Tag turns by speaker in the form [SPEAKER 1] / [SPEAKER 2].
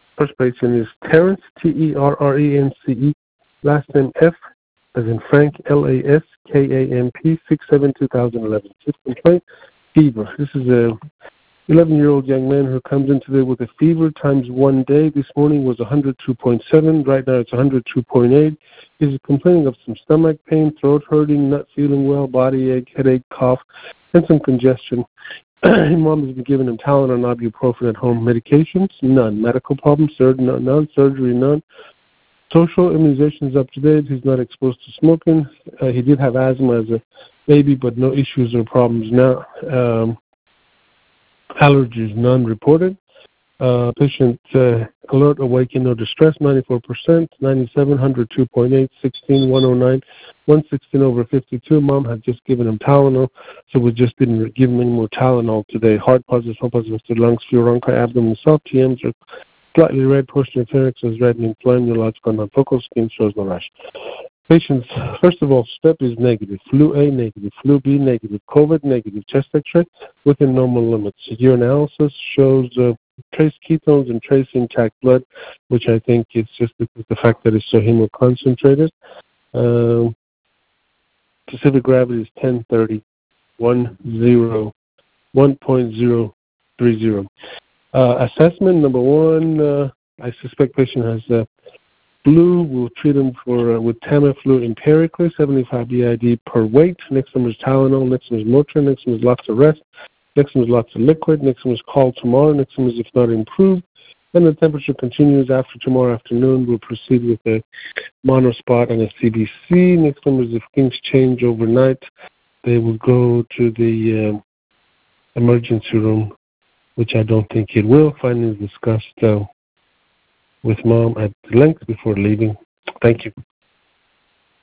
[SPEAKER 1] First patient is Terrence, Terrence, last name F, as in Frank, Laskamp, 6/7/2011. His complaint, fever. This is a 11-year-old young man who comes in today with a fever times 1 day. This morning was 102.7. Right now it's 102.8. He's complaining of some stomach pain, throat hurting, not feeling well, body ache, headache, cough, and some congestion. Mom has been giving him Tylenol and ibuprofen at home. Medications? None. Medical problems? None. Surgery? None. Social immunizations up to date. He's not exposed to smoking. He did have asthma as a baby, but no issues or problems now. Allergies, none reported. Patient alert, awakened, no distress, 94%, 97, 102.8, 16, 109, 116 over 52. Mom had just given him Tylenol, so we just didn't give him any more Tylenol today. Heart positives, home positives to lungs, fluoronchi, abdomen, soft TMs are slightly red, portion of pharynx is red and inflamed, neurological, non-focal, skin shows no rash. Patients, first of all, step is negative. Flu A negative, flu B negative, COVID negative, chest X-ray within normal limits. Urinalysis shows trace ketones and trace intact blood, which I think is just because the fact that it's so hemoconcentrated. Specific gravity is 1030, 1.030. Assessment, number one, I suspect patient has flu. We'll treat him with Tamiflu empirically, 75 BID per weight. Next one is Tylenol. Next one is Motrin. Next one is lots of rest. Next one is lots of liquid. Next one is call tomorrow. Next one is if not improved. Then the temperature continues after tomorrow afternoon. We'll proceed with a monospot and a CBC. Next one is if things change overnight, they will go to the emergency room, which I don't think it will. Findings discussed with Mom at length before leaving. Thank you.